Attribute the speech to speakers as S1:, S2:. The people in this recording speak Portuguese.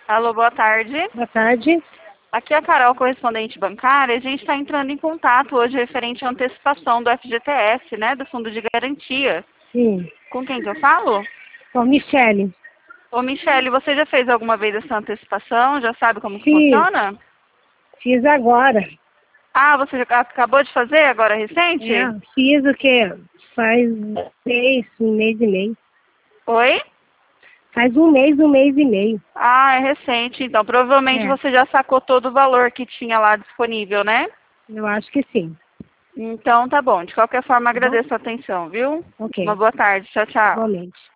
S1: Alô, boa tarde.
S2: Boa tarde.
S1: Aqui é a Carol, correspondente bancária. A gente está entrando em contato hoje referente à antecipação do FGTS, né, do Fundo de Garantia.
S2: Sim.
S1: Com quem que eu falo?
S2: Ô, Michele.
S1: Ô, Michele, você já fez alguma vez essa antecipação? Já sabe como que
S2: Fiz.
S1: funciona?
S2: Fiz agora.
S1: Ah, você já acabou de fazer agora recente?
S2: Fiz o quê? Faz um mês e meio.
S1: Oi?
S2: Faz um mês e meio.
S1: Ah, é recente. Então, provavelmente
S2: É,
S1: você já sacou todo o valor que tinha lá disponível, né?
S2: eu acho que sim.
S1: Então, tá bom. De qualquer forma,
S2: Tá bom?
S1: agradeço a atenção, viu? Uma
S2: Ok.
S1: boa tarde. Tchau, tchau.
S2: Igualmente.